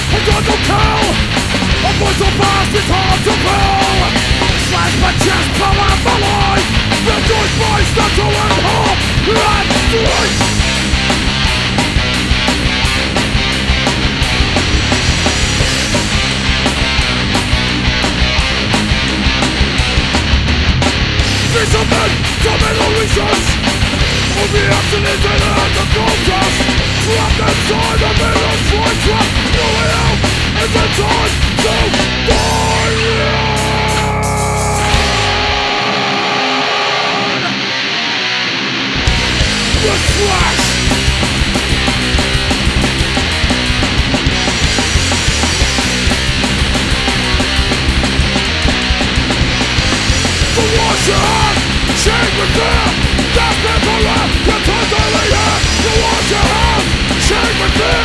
and God don't kill. A voice of past is hard to fill. Slash my chest, power out the line. Rejoice my statue and hope and strength. Fishermen, terminal reasons. All the action is in the cultures. Trapped inside the middle void trap. Going out is the time to burn. The trash. To wash your hands, shake with fear. That's the color, you're totally here. To wash your hands, shake with fear.